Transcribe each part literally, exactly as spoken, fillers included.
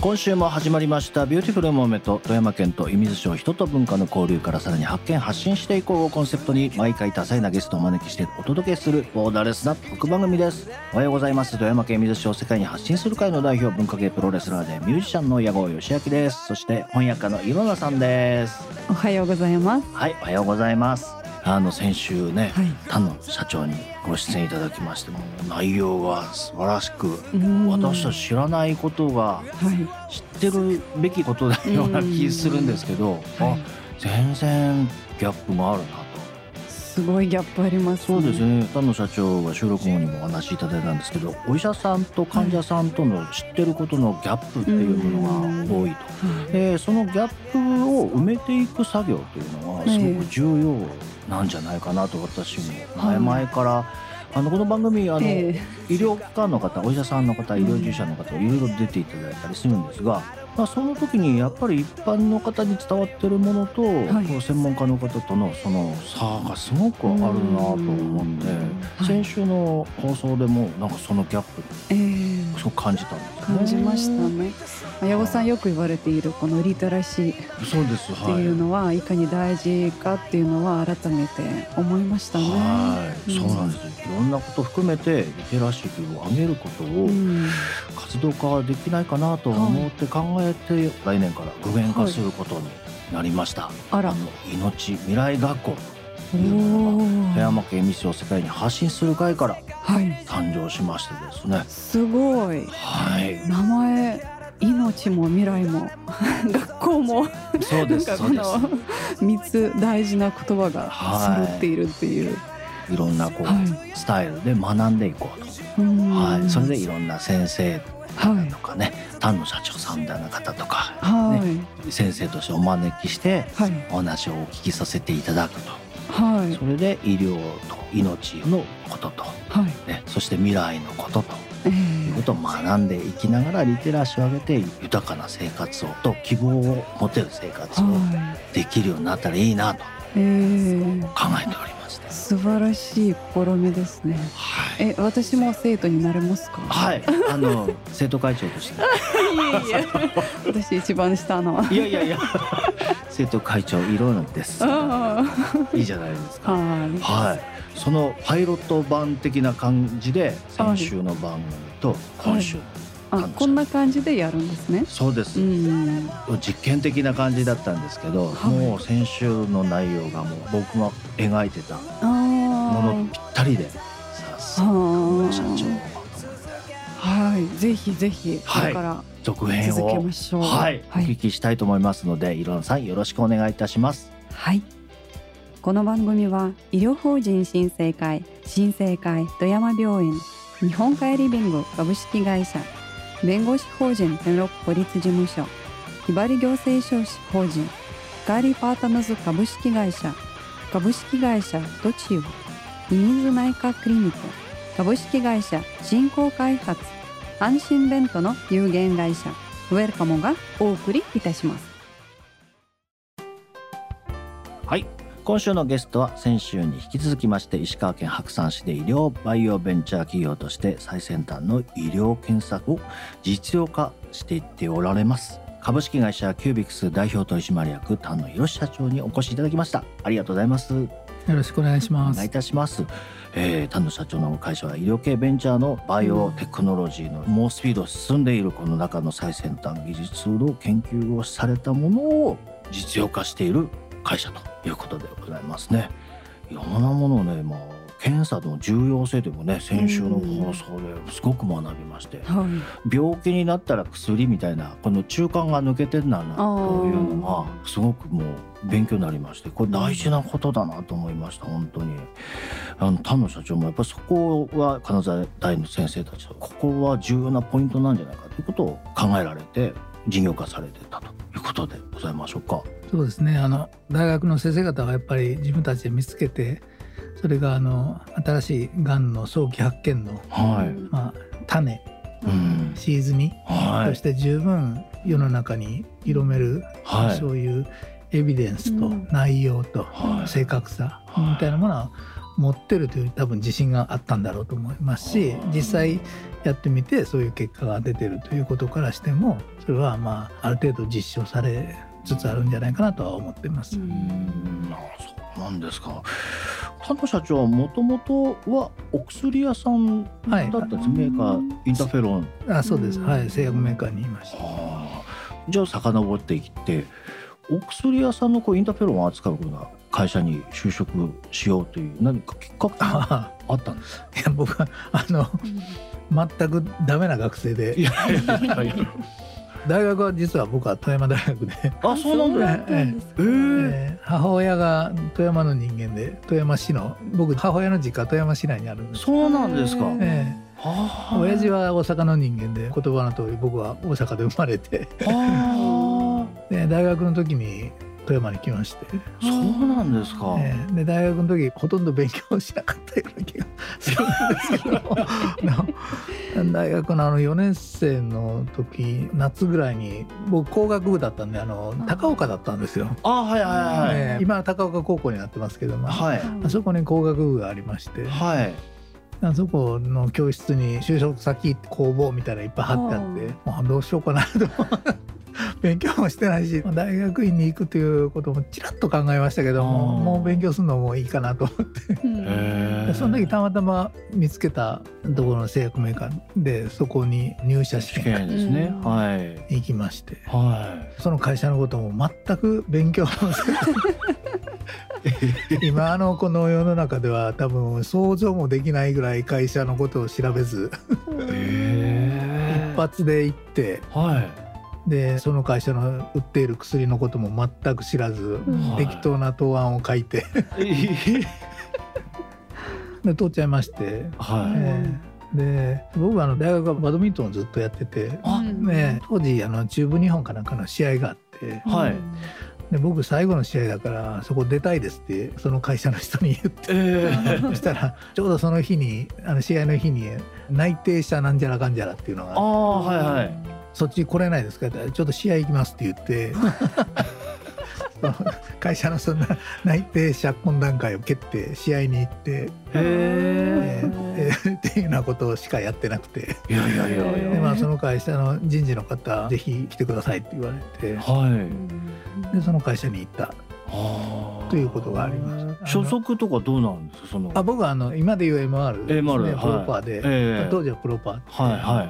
今週も始まりましたビューティフルモーメント。富山県と射水市を人と文化の交流からさらに発見発信していこうをコンセプトに、毎回多彩なゲストをお招きしてお届けするボーダーレスなトーク番組です。おはようございます。富山県射水市を世界に発信する会の代表、文化系プロレスラーでミュージシャンの矢後義明です。そして翻訳家のいろなさんです。 おはようございます。 はい、おはようございます。あの先週ね、 はい、 他の社長にご出演いただきましても、内容が素晴らしく、私たち知らないことが知ってるべきことだような気するんですけど、あ、全然ギャップがあるなと。 すごいギャップありますね。 そうですね。他の社長が収録後にもお話しいただいたんですけど、お医者さんと患者さんとの知ってることのギャップっていうものが多いと。で、そのギャップを埋めていく作業というのはすごく重要なんじゃないかなと、私も前々からあのこの番組あの、えー、医療機関の方、お医者さんの方、医療従事者の方いろいろ出ていただいたりするんですが、まあ、その時にやっぱり一般の方に伝わってるものと、はい、専門家の方とのその差がすごくあるなと思って、はい、先週の放送でもなんかそのギャップ、えー、すごく感じたんですよね。 感じましたね。矢後さんよく言われているこのリテラシーっていうのはいかに大事かっていうのは改めて思いましたね。 はい、そうなんです。いろんなこと含めてリテラシーを上げることを活動化できないかなと思って考えて、来年から具現化することになりました。はい、あら、あの命未来学校というのが富山県射水市を世界に発信する会から誕生しましてですね。はい、 すごい、はい、名前命も未来も学校もそうですそうですみっつ大事な言葉が揃っているっていう、 はい、いろんなこう、はい、スタイルで学んでいこうと、はい、それでいろんな先生とかね、はい、他の社長さんみたいな方とか、ね、はい、先生としてお招きして、はい、お話をお聞きさせていただくと、はい、それで医療と命のことと、はいね、そして未来のことと、えー、いうことを学んでいきながらリテラシーを上げて豊かな生活をと希望を持てる生活をできるようになったらいいなと考えておりますね。 素晴らしい試みですね。はい、え、私も生徒になれますか？ はい、あの生徒会長としていえいえ私一番下のいやいやいや生徒会長いろなんですいいじゃないですか。はい、はい、そのパイロット版的な感じで先週の番組と今週、 はい、あ、こんな感じでやるんですね。 そうです。うん実験的な感じだったんですけど、はい、もう先週の内容がもう僕が描いてたものぴったりで、さすが社長、 はい、ぜひぜひこれから続けましょう。 はい、はい、お聞きしたいと思いますので、いろんさんよろしくお願いいたします。 はい、この番組は医療法人新生会、新生会富山病院、日本カエリビング株式会社、弁護士法人天禄法律事務所、ひばり行政書士法人カーリーパートナーズ株式会社、株式会社ドチウ、射水内科クリニック株式会社振興開発、安心ベントの有限会社ウェルカモがお送りいたします。 はい、今週のゲストは先週に引き続きまして、石川県白山市で医療バイオベンチャー企業として最先端の医療検査を実用化していっておられます株式会社キュービックス代表取締役丹野博社長にお越しいただきました。ありがとうございます。よろしくお願いします。 お願いいたします。えー、丹野社長の会社は医療系ベンチャーのバイオテクノロジーの猛スピード進んでいるこの中の最先端技術の研究をされたものを実用化している会社ということでございますね。いろんなものをね、まあ、検査の重要性でもね、先週の放送ですごく学びまして、はい、病気になったら薬みたいなこの中間が抜けてるんだなというのがすごくもう勉強になりまして、これ大事なことだなと思いました。本当にあの丹野社長もやっぱりそこは金沢大の先生たちとここは重要なポイントなんじゃないかということを考えられて事業化されてたということでございましょうか。 そうですね、あの大学の先生方はやっぱり自分たちで見つけて、それがあの新しいがんの早期発見の、はいまあ、種、うん、シーズミ、はい、として十分世の中に広める、はい、そういうエビデンスと内容と正確さみたいなものは持ってるという多分自信があったんだろうと思いますし、実際やってみてそういう結果が出てるということからしても、それはまあある程度実証されつつあるんじゃないかなとは思っています。 うーん、あ、そうなんですか。丹野社長はもともとはお薬屋さんだったんです、はい、メーカーインターフェロン。 あ、そうです、はい、製薬メーカーにいました。 はあ、じゃあ遡っていってお薬屋さんのこうインターフェロンを扱うような会社に就職しようという何かきっかけがあったんですか？ いや、僕はあの、うん、全くダメな学生で、いやいやいやいや大学は実は僕は富山大学で。 あ、そうなんだ。えええ、母親が富山の人間で、富山市の、僕母親の実家富山市内にあるんです。 そうなんですか。 ええ、はあ、親父は大阪の人間で、言葉の通り僕は大阪で生まれて、はあ、で大学の時に富山に来まして。 そうなんですか。 ええ、で大学の時ほとんど勉強しなかったような気がするんですけど大学のあのよねん生の時夏ぐらいに僕工学部だったんで、あの高岡だったんですよ。 あ、はいはいはい、 ええ、今は高岡高校になってますけども、はい、あそこに工学部がありまして、はい、あそこの教室に就職先公募みたいなのいっぱい貼ってあって、もうどうしようかなと勉強もしてないし大学院に行くということもちらっと考えましたけども、もう勉強するのもいいかなと思ってでその時たまたま見つけたところの製薬メーカーでそこに入社試験ですね、はい、行きまして、はい、その会社のことも全く勉強もせず今のこの世の中では多分想像もできないぐらい会社のことを調べず一発で行って、はい、でその会社の売っている薬のことも全く知らず、はい、適当な答案を書いてで通っちゃいまして、はい、えー、で僕はあの大学はバドミントンをずっとやってて、ね、当時あの中部日本かなんかの試合があって、はい、で僕最後の試合だからそこ出たいですってその会社の人に言って、えー、そしたらちょうどその日にあの試合の日に内定者なんじゃらかんじゃらっていうのがあって、あ、はいはい、そっち来れないですかってちょっと試合行きますって言って会社のそんな内定者懇談会を蹴って試合に行って、えーえー、っていうようなことしかやってなくて、いやいやいやいや、で、まあ、その会社の人事の方ぜひ来てくださいって言われて、はい、でその会社に行ったということがあります。 所属とかどうなんですか？そのあ僕はあの今でいう エムアールですね、エムアール、プロパーで、えー、当時はプロパー、はいはい、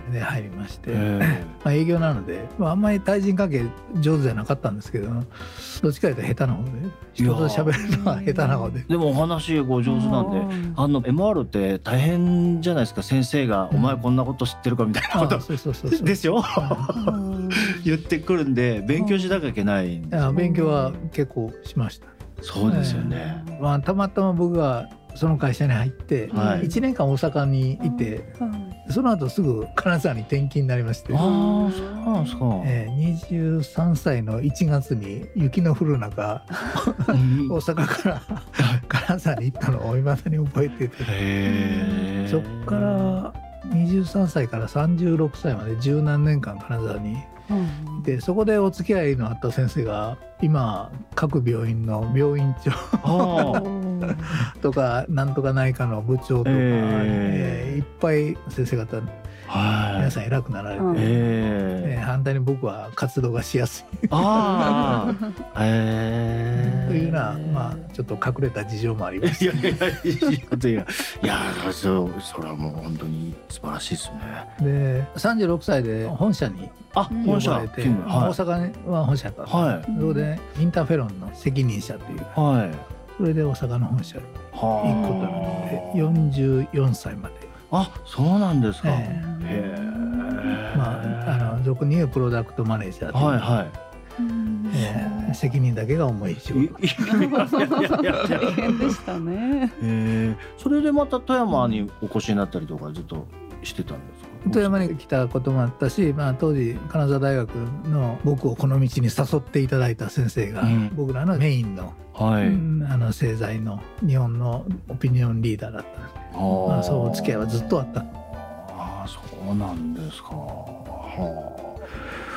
で入りまして、えーまあ、営業なので、まあ、あんまり対人関係上手じゃなかったんですけど、どっちかというと下手な方で、人と喋るのは下手な方で。 でもお話ご上手なんで、あの エムアール って大変じゃないですか。先生が、うん、お前こんなこと知ってるかみたいなことですよ言ってくるんで勉強しなきゃいけないんですよ。いや勉強は結構しました。 そうですよね、 えーまあ、たまたま僕がその会社に入って、はい、いちねんかん大阪にいて、うん、その後すぐ金沢に転勤になりまして、あ、そうなんですか、えー、にじゅうさんさいのいちがつに雪の降る中大阪から金沢に行ったのを未だに覚えてて、へー、そっからにじゅうさんさいからさんじゅうろくさいまで十何年間金沢にで、そこでお付き合いのあった先生が今各病院の病院長とかなんとか内科の部長とか、えーえー、いっぱい先生方皆さん偉くなられて、えー、反対に僕は活動がしやすいあ、えー、というような、まあ、ちょっと隠れた事情もあります。いやいやいやいやいやそ, それはもう本当に素晴らしいですね。 でさんじゅうろくさいで本社に呼ばれて、はい、大阪は本社だった、はい、そこでインターフェロンの責任者という、はい、それで大阪の本社に行くことなのでよんじゅうよんさいまで。 あ、そうなんですか。 えー、へー、まあ、あの俗に言うプロダクトマネージャーという、はいはい、えー、責任だけが重い仕事。 大変でしたね。 えー、それでまた富山にお越しになったりとかずっとしてたんですか？ 富山に来たこともあったし、まあ、当時金沢大学の僕をこの道に誘っていただいた先生が、うん、僕らのメインの、はい、うん、あの製剤の日本のオピニオンリーダーだったので、まあ、そうお付き合いはずっとあった。 ああ、そうなんですか。はあ、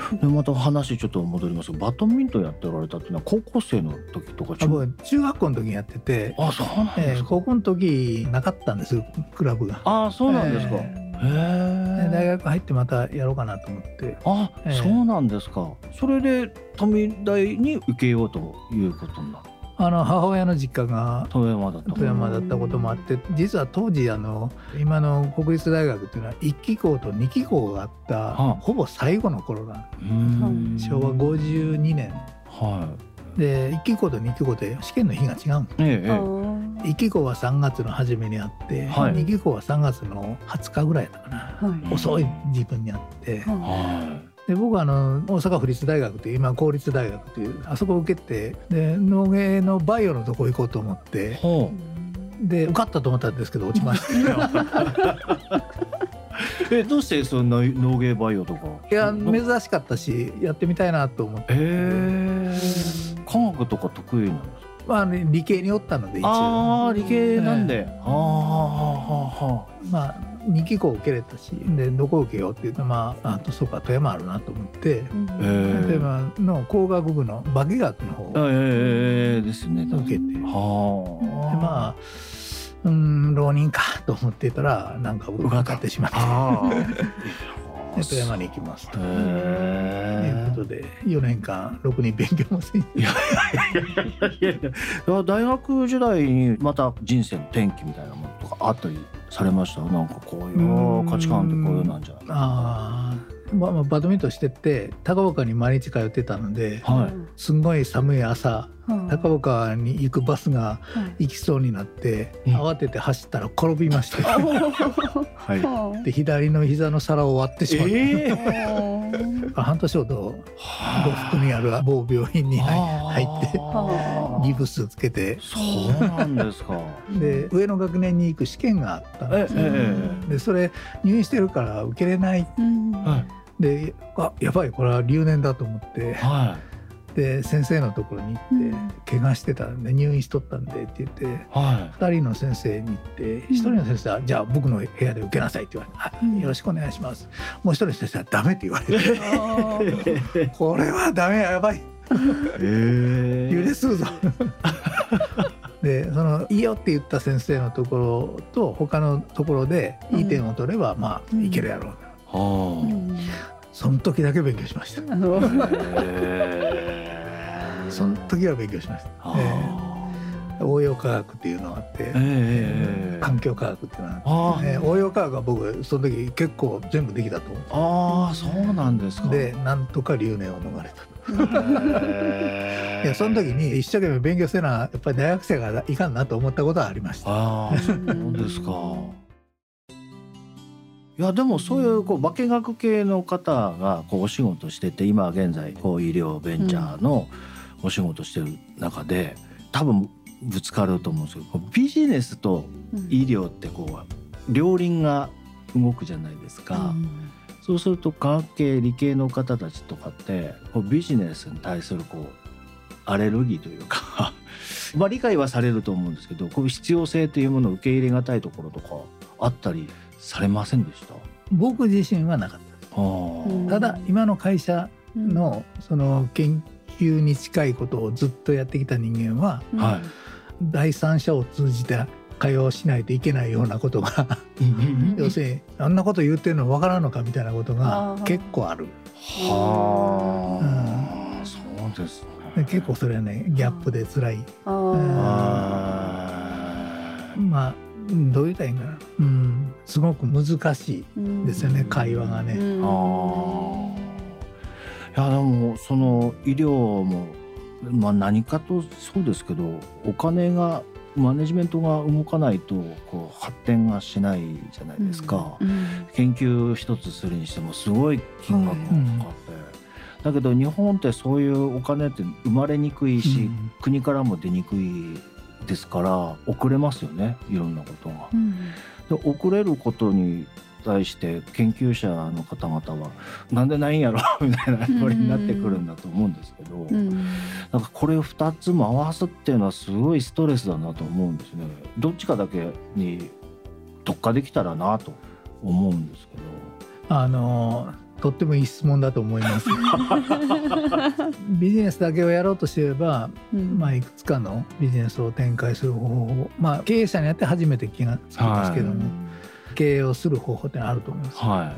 でまた話ちょっと戻りますが、バドミントンやっておられたっていうのは高校生の時とか中僕中学校の時にやってて、 あそうなんですか、 えー、高校の時なかったんですクラブが。 あそうなんですか、 えー、へ大学入ってまたやろうかなと思って。 あ、えー、そうなんですか。それで富大に受けようということになる。 あの母親の実家が富山だった富山だったこともあって、実は当時あの今の国立大学っていうのはいっき校とにき校があった、はあ、ほぼ最後の頃なんしょうわごじゅうにねん、はい、でいっき校とにき校で試験の日が違うんです、ええ、いっき校はさんがつの初めにあって、はい、にき校はさんがつのはつかぐらいだったかな、はい、遅い自分にあって、はいで僕はあの大阪府立大学という今公立大学というあそこを受けて、で農芸のバイオのとこ行こうと思って、で受かったと思ったんですけど落ちましたえどうしてそんな農芸バイオとか。 いや珍しかったしやってみたいなと思って。へ科学とか得意なんですか。 まあね、理系におったので一応。 ああ理系なんで、えー、 あまあにき校受けれたし、でどこ受けようって言うと、まああとそうか富山あるなと思って、富山の工学部の化学の方をえー、ですね受けて、 はでまあうん浪人かと思ってたらなんか受かってしまってで富山に行きますということでよねんかんろくに勉強もせん。いやいやいやいやいや大学時代にまた人生の転機みたいなものとかあったりされました。なんかこういう価値観ってこういうなんじゃないかな。 あまあ、バドミントンしてって高岡に毎日通ってたので、はい、すんごい寒い朝、うん、高岡に行くバスが行きそうになって、うん、慌てて走ったら転びまして、はい、で左の膝の皿を割ってしまって、えー、半年ほど呉服にある某病院に入ってギブスつけて。 そうなんですか。 で上の学年に行く試験があったんです、ね、えー、でそれ入院してるから受けれない、うんはい、であやばいこれは留年だと思って、はい、で先生のところに行って、うん、怪我してたんで入院しとったんでって言って、はい、ふたりの先生に行ってひとりの先生は、うん、じゃあ僕の部屋で受けなさいって言われて、うん、よろしくお願いします。もうひとりの先生はダメって言われてこれはダメやばい揺れするぞでそのいいよって言った先生のところと他のところでいい点を取れば、うん、まあいけるやろう、うん、その時だけ勉強しました。その時は勉強しました。えー、応用科学っていうのがあって、えー、環境科学っていうのがあって、えー、応用科学は僕その時結構全部できたと思う。 ああそうなんですか。 でなんとか留年を逃れた。いやその時に一生懸命勉強せなやっぱり大学生がいかんなと思ったことはありました。 ああそうですか。いやでもそういうこう化学系の方がこうお仕事してて今現在こう医療ベンチャーのお仕事してる中で、うん、多分ぶつかると思うんですけどビジネスと医療ってこう両輪が動くじゃないですか、うん、そうすると科学系理系の方たちとかってこうビジネスに対するこうアレルギーというかまあ理解はされると思うんですけどこういう必要性というものを受け入れがたいところとかあったりされませんでした？ 僕自身はなかった。ただ今の会社のその研究に近いことをずっとやってきた人間は、うん、第三者を通じて会話をしないといけないようなことが要するにあんなこと言ってるの分からんのかみたいなことが結構ある。はあ、うん、そうですね。結構それはねギャップで辛い。あ、うん、まあどう言ったらいいんかな、うん、すごく難しいですよね、うん、会話がね、うん、あいやでもその医療も、まあ、何かとそうですけどお金がマネジメントが動かないとこう発展がしないじゃないですか、うんうん、研究一つするにしてもすごい金額がかかって、うん、だけど日本ってそういうお金って生まれにくいし、うん、国からも出にくいですから遅れますよねいろんなことが、うん、で遅れることに対して研究者の方々はなんでないんやろみたいなやっぱりになってくるんだと思うんですけど、うん、なんかこれをふたつ回すっていうのはすごいストレスだなと思うんですね。どっちかだけに特化できたらなと思うんですけどあのとってもいい質問だと思いますビジネスだけをやろうとしてれば、うんまあ、いくつかのビジネスを展開する方法、まあ、経営者になって初めて気がつくんですけども、はい、経営をする方法ってのはあると思います、はい、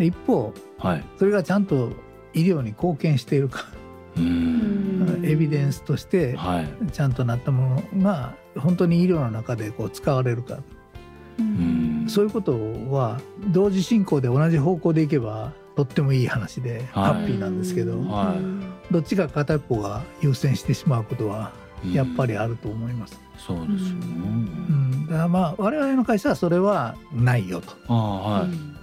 一方、はい、それがちゃんと医療に貢献しているかうんエビデンスとしてちゃんとなったものが本当に医療の中でこう使われるか、うんそういうことは同時進行で同じ方向でいけばとってもいい話でハッピーなんですけど、はい、どっちか片一方が優先してしまうことはやっぱりあると思います。 そうですよね、うんうん、だからまあ我々の会社はそれはないよと。あ、はい、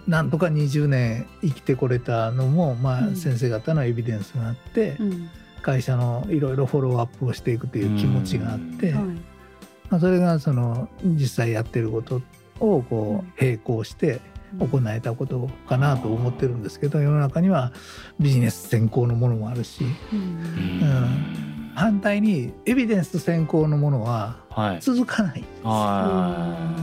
なんとかにじゅうねん生きてこれたのも、まあ、先生方のエビデンスがあって、うん、会社のいろいろフォローアップをしていくという気持ちがあって、うんまあ、それがその実際やってることをこう並行して行えたことかなと思ってるんですけど、世の中にはビジネス先行のものもあるし、うんうん、反対にエビデンス先行のものは続かないんです、はい、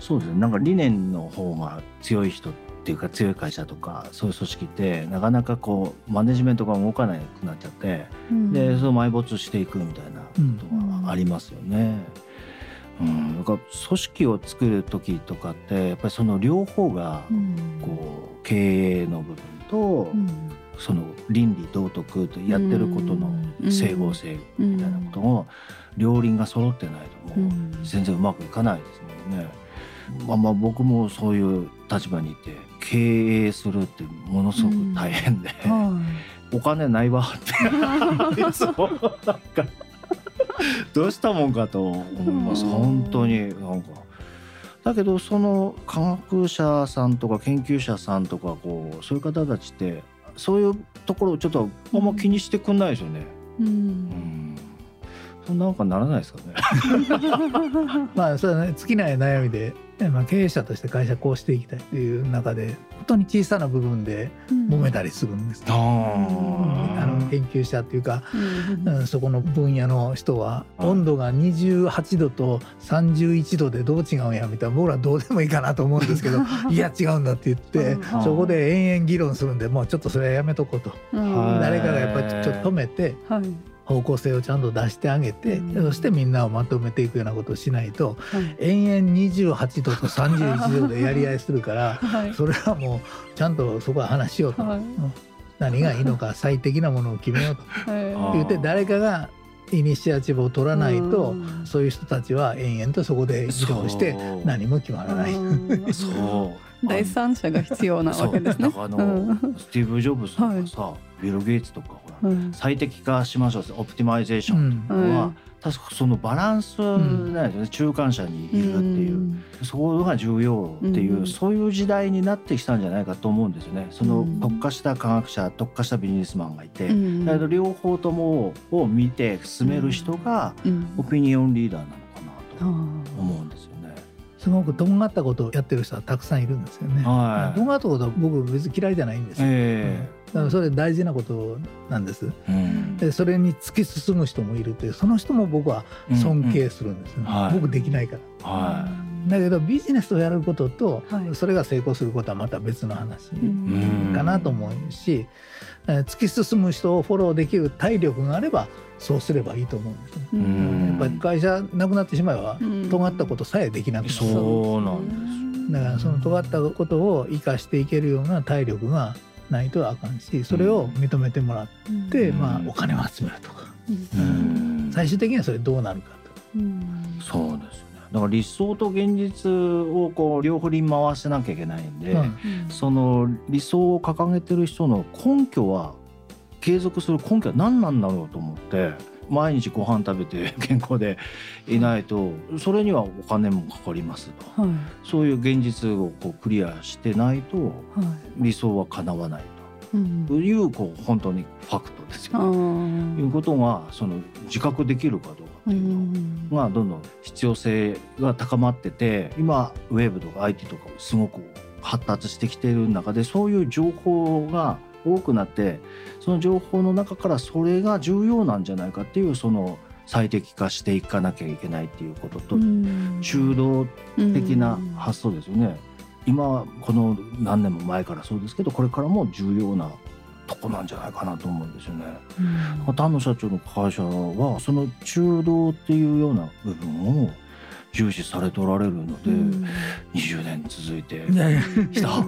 そうですね。なんか理念の方が強い人っていうか強い会社とかそういう組織ってなかなかこうマネジメントが動かなくなっちゃって、うん、でそれを埋没していくみたいなことがありますよね、うんうん、だから組織を作る時とかってやっぱりその両方がこう経営の部分と、うん、その倫理道徳とやってることの整合性みたいなことを両輪が揃ってないともう全然うまくいかないですもんね。まあ、まあ僕もそういう立場にいて経営するってものすごく大変で、うんお金ないわっていつもなんかどうしたもんかと思います本当に。なんかだけどその科学者さんとか研究者さんとかこうそういう方たちってそういうところをちょっとあんま気にしてくんないですよね、うんうんそんなんかならないですかねまあそれはね尽きない悩みで、まあ、経営者として会社こうしていきたいという中で本当に小さな部分で揉めたりするんです、うん、あの研究者っていうか、うんうん、そこの分野の人は温度がにじゅうはちどとさんじゅういちどでどう違うんやみたいな僕らどうでもいいかなと思うんですけどいや違うんだって言ってそこで延々議論するんでもうちょっとそれはやめとこうと誰かがやっぱりちょっと止めて、はい方向性をちゃんと出してあげて、うん、そしてみんなをまとめていくようなことをしないと、はい、延々にじゅうはちどとさんじゅういちどでやり合いするから、はい、それはもうちゃんとそこは話しようと、はい、何がいいのか最適なものを決めようと言って誰かがイニシアチブを取らないと、うん、そういう人たちは延々とそこで議論して何も決まらない。 そう第三者が必要なわけですね。 あの、うん、スティーブ・ジョブズとかさ、はい、ビル・ゲイツとかほら、うん、最適化しましょうオプティマイゼーションとかは、うん、確かそのバランスなんですよね、中間者にいるっていう、うん、そこが重要っていう、うん、そういう時代になってきたんじゃないかと思うんですよね。その特化した科学者特化したビジネスマンがいて、うん、だけど両方ともを見て進める人がオピニオンリーダーなのかなと思うんですよ。 すごくとんがったことをやってる人はたくさんいるんですよね、はい、とんがったことは僕別に嫌いじゃないんですよ、えー、だからそれ大事なことなんです、うん、でそれに突き進む人もいるというその人も僕は尊敬するんです、ねうんうん、僕できないから、はい、だけどビジネスをやることと、はい、それが成功することはまた別の話かなと思うし、うん、突き進む人をフォローできる体力があればそうすればいいと思うんですね。うんやっぱり会社なくなってしまえば尖ったことさえできなくなる。 そうなんです。 だからその尖ったことを生かしていけるような体力がないとあかんし、それを認めてもらって、うん、まあお金を集めるとか、うん、最終的にはそれどうなるかと。 うん、そうですね。だから理想と現実をこう両方に回してなきゃいけないんで、うん、その理想を掲げてる人の根拠は継続する根拠は何なんだろうと思って毎日ご飯食べて健康でいないとそれにはお金もかかりますと、はい、そういう現実をこうクリアしてないと理想は叶わないと、はい、いうこう本当にファクトですよね。いうことがその自覚できるかどうかっていうのがどんどん必要性が高まってて今ウェブとか アイティー とかすごく発達してきている中でそういう情報が多くなってその情報の中からそれが重要なんじゃないかっていうその最適化していかなきゃいけないっていうことと中道的な発想ですよね。 今この何年も前からそうですけど、これからも重要なとこなんじゃないかなと思うんですよね。うん、丹野社長の会社はその中道っていうような部分を重視されておられるので、うん、にじゅうねん続いてきた、うん、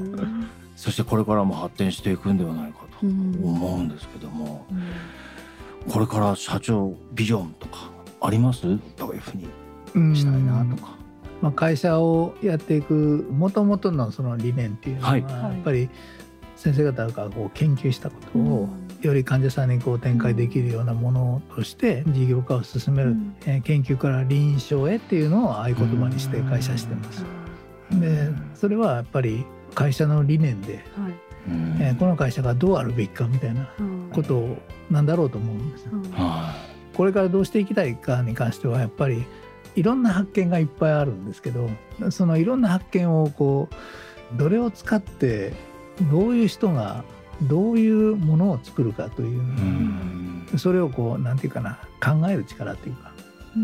そしてこれからも発展していくんではないかと思うんですけども、うん、これから社長ビジョンとかあります？どういうふうにしたいなとか。 まあ、会社をやっていく元々のその理念っていうのは、はい、やっぱり先生方がこう研究したことをより患者さんにこう展開できるようなものとして事業化を進める、うん、えー、研究から臨床へっていうのを合言葉にして会社してます。でそれはやっぱり会社の理念で、はい、えー、この会社がどうあるべきかみたいなことなんだろうと思うんです、うん、これからどうしていきたいかに関してはやっぱりいろんな発見がいっぱいあるんですけど、そのいろんな発見をこうどれを使ってどういう人がどういうものを作るかという、うん、それをこうなんていうかな、考える力っていうか、うん、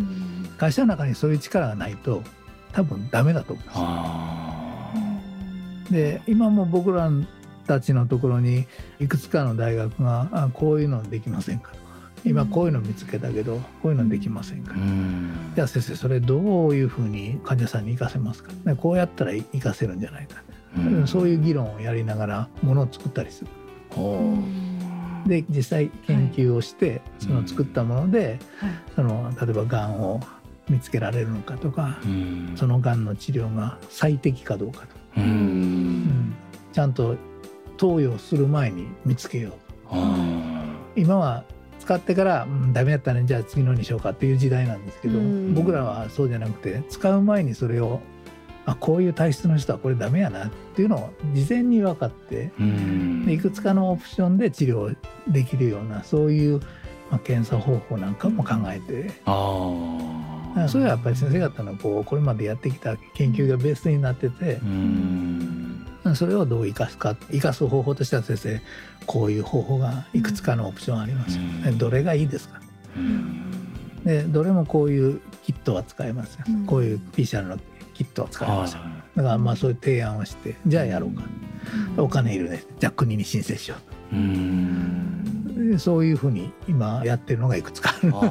会社の中にそういう力がないと多分ダメだと思います。で今も僕らたちのところにいくつかの大学があこういうのできませんかとか、今こういうの見つけたけどこういうのできませんか、うん、じゃあ先生それどういうふうに患者さんに活かせますか、こうやったら活かせるんじゃないか、うん、そういう議論をやりながらものを作ったりする、うん、で実際研究をして、はい、その作ったもので、うん、その例えばがんを見つけられるのかとか、うん、そのがんの治療が最適かどうかと、うんうん、ちゃんと投与する前に見つけようと、うん、今は使ってから、うん、ダメだったねじゃあ次のにしようかっていう時代なんですけど、うん、僕らはそうじゃなくて使う前にそれをあこういう体質の人はこれダメやなっていうのを事前に分かって、うん、でいくつかのオプションで治療できるようなそういう、まあ、検査方法なんかも考えて、あそれはやっぱり先生方のこうこれまでやってきた研究がベースになってて、うん、それをどう生かすか、生かす方法としては先生こういう方法がいくつかのオプションありますよ、うん、どれがいいですか、うん、でどれもこういうキットは使えますよ、うん、こういう ピーシーアール のキットは使えますよ、だからまあそういう提案をしてじゃあやろうか、うん、お金いるねじゃあ国に申請しようと、うん、でそういうふうに今やってるのがいくつかある。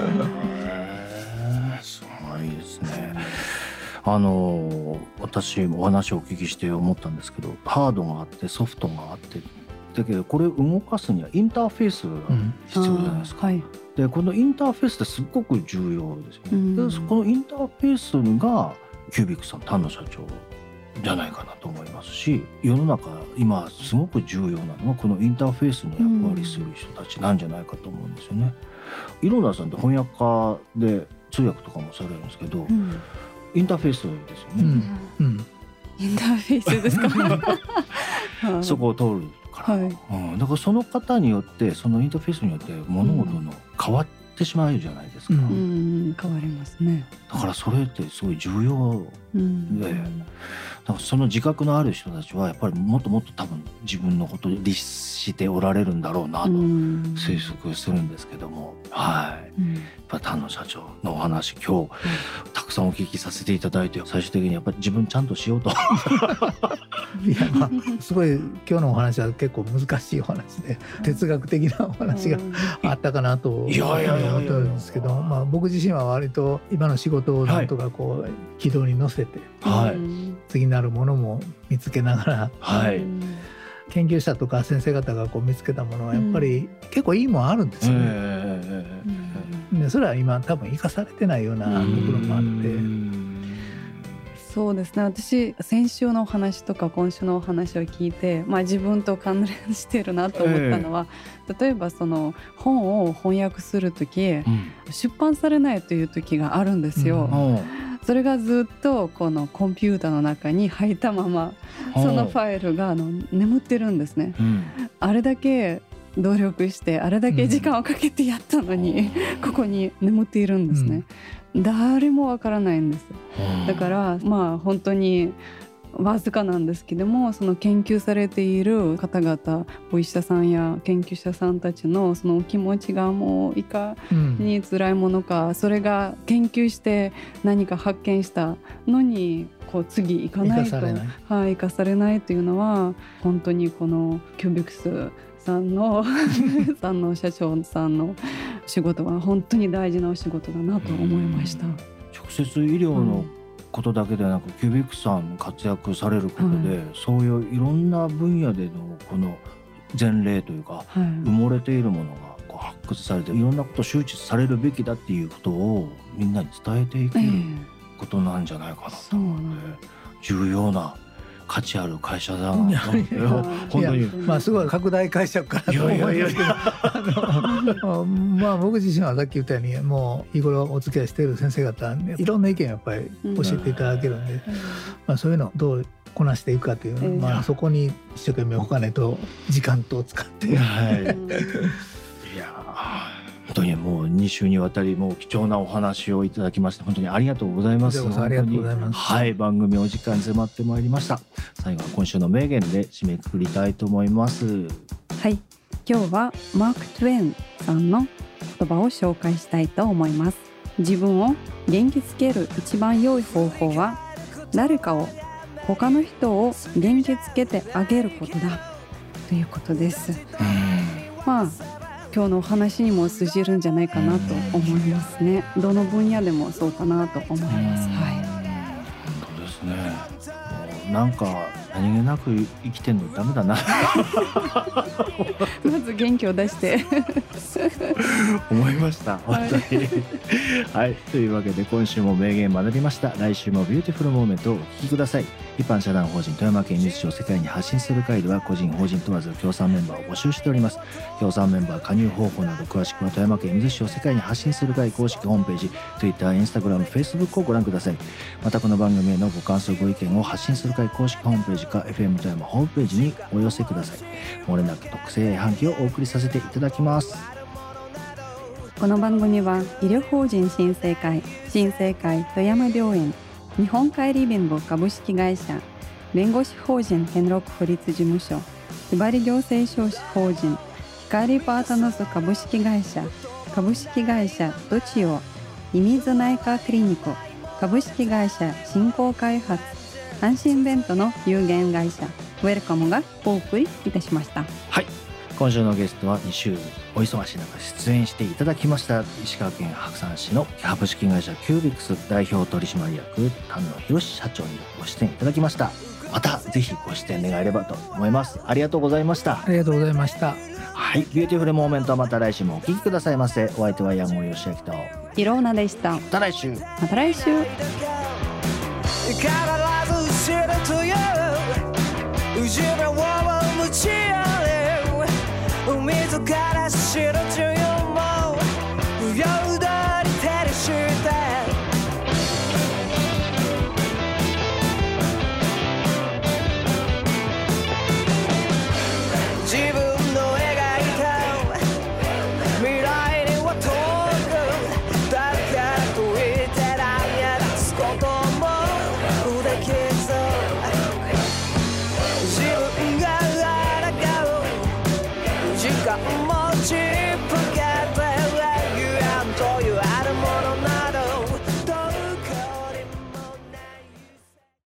あすごいですね。あの私お話をお聞きして思ったんですけど、ハードがあってソフトがあってだけどこれを動かすにはインターフェースが必要じゃないですか、うんはい、でこのインターフェースってすっごく重要ですよね、うん、でこのインターフェースがキュービックさん丹野社長じゃないかなと思いますし、世の中今すごく重要なのはこのインターフェースの役割する人たちなんじゃないかと思うんですよね。井野田さんって翻訳家で通訳とかもされるんですけど、うん、インターフェースですよね、うんうん、 インターフェースですかそこを通るから、はいうん、だからその方によってそのインターフェースによって物事の変わってしまうじゃないですか、うん、 変わりますね。 だからそれってすごい重要で、うん、だからその自覚のある人たちはやっぱりもっともっと多分自分のことを律しておられるんだろうなと推測するんですけども、はい、うん、やっぱ丹野社長のお話今日、うん、たくさんお聞きさせていただいて最終的にやっぱり自分ちゃんとしようといや、まあ、すごい今日のお話は結構難しいお話で哲学的なお話があったかなと思ってるんですけど、まあ、僕自身は割と今の仕事をなんとかこう、はい、軌道に乗せて、はい、次なるものも見つけながら、はい、研究者とか先生方がこう見つけたものはやっぱり結構いいもんあるんですよね、うん、でそれは今多分生かされてないようなところもあって、 そうですね、私先週のお話とか今週のお話を聞いて、まあ、自分と関連してるなと思ったのは、えー、例えばその本を翻訳するとき、うん、出版されないという時があるんですよ、うん、それがずっとこのコンピューターの中に入ったままそのファイルがあの眠ってるんですね、うん、あれだけ努力してあれだけ時間をかけてやったのに、うん、ここに眠っているんですね、うん、誰もわからないんです。だからまあ本当にわずかなんですけども、その研究されている方々、お医者さんや研究者さんたちのその気持ちがもういかに辛いものか、うん、それが研究して何か発見したのにこう次行かないと生かされない、はい、生かされないというのは本当にこのキュービックスさんのさんの社長さんの仕事は本当に大事なお仕事だなと思いました。 直接医療のことだけではなく、うん、キュービックさん活躍されることで、はい、そういういろんな分野でのこの前例というか、はい、埋もれているものがこう発掘されていろんなこと周知されるべきだっていうことをみんなに伝えていくことなんじゃないかなと思って、えー、重要な価値ある会社だなと思って本当にまあすごい拡大解釈かなと思いますけどまあ僕自身はさっき言ったようにもう日頃お付き合いしている先生方いろんな意見をやっぱり教えていただけるんで、うんまあ、そういうのをどうこなしていくかという、うんまあ、そこに一生懸命お金と時間と使って、はい、いや本当にもうに週にわたりもう貴重なお話をいただきまして本当にありがとうございます。 ありがとうございます。 はい、番組お時間迫ってまいりました。最後は今週の名言で締めくくりたいと思います。 はい、今日はマーク・トゥエンさんの言葉を紹介したいと思います。自分を元気づける一番良い方法は誰かを他の人を元気づけてあげることだということです。まあ今日のお話にも通じるんじゃないかなと思いますね。どの分野でもそうかなと思います。はい。 本当ですね。もうなんか何気なく生きてんのダメだなまず元気を出して思いました本当に、はいはい、というわけで今週も名言学びました。来週もビューティフルモーメントをお聞きください。一般社団法人富山県水市を世界に発信する会では個人法人問わず協賛メンバーを募集しております。協賛メンバー加入方法など詳しくは富山県水市を世界に発信する会公式ホームページ Twitter、Instagram、Facebook をご覧ください。またこの番組へのご感想ご意見を発信する会公式ホームページか エフエム 富山ホームページにお寄せください。漏れなく特製半期をお送りさせていただきます。 この番組は医療法人新生会新生会富山病院日本海リビング株式会社弁護士法人天禄法律事務所ひばり行政書士法人光パートナーズ株式会社株式会社どちお射水内科クリニック株式会社振興開発安心ベントの有限会社ウェルカムがお送りいたしました。 はい、今週のゲストはに週お忙しい中出演していただきました石川県白山市の株式会社キュービックス代表取締役丹野博社長にご出演いただきました。またぜひご出演願えればと思います。ありがとうございました。 ありがとうございました。 はい、ビューティフルモーメントはまた来週もお聞きくださいませ。お相手は山本義明といろうなでした。 また来週また来週必ず知るという自分を持ち上げ自ら知る自由も不要だに照りして自分の描いた未来には遠くだからといって何や出すこともできず自分が抗う時間もじゅっぷん